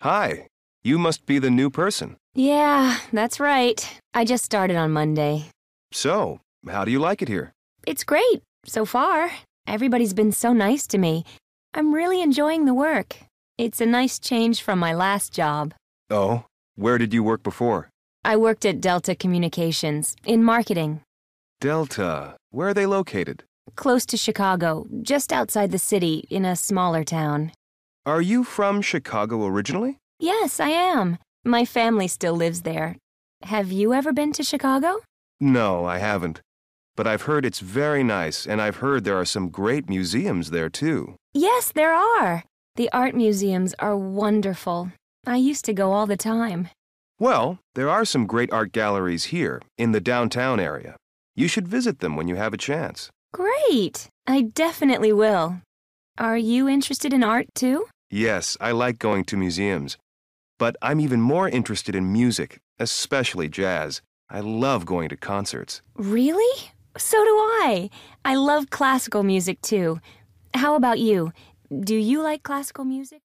Hi, you must be the new person. Yeah, that's right. I just started on Monday. So, how do you like it here? It's great, so far. Everybody's been so nice to me. I'm really enjoying the work. It's a nice change from my last job. Oh, where did you work before? I worked at Delta Communications, in marketing. Delta. Where are they located? Close to Chicago, just outside the city, in a smaller town. Are you from Chicago originally? Yes, I am. My family still lives there. Have you ever been to Chicago? No, I haven't. But I've heard it's very nice, and I've heard there are some great museums there, too. Yes, there are. The art museums are wonderful. I used to go all the time. Well, there are some great art galleries here, in the downtown area. You should visit them when you have a chance. Great! I definitely will. Are you interested in art, too? Yes, I like going to museums. But I'm even more interested in music, especially jazz. I love going to concerts. Really? So do I. I love classical music, too. How about you? Do you like classical music?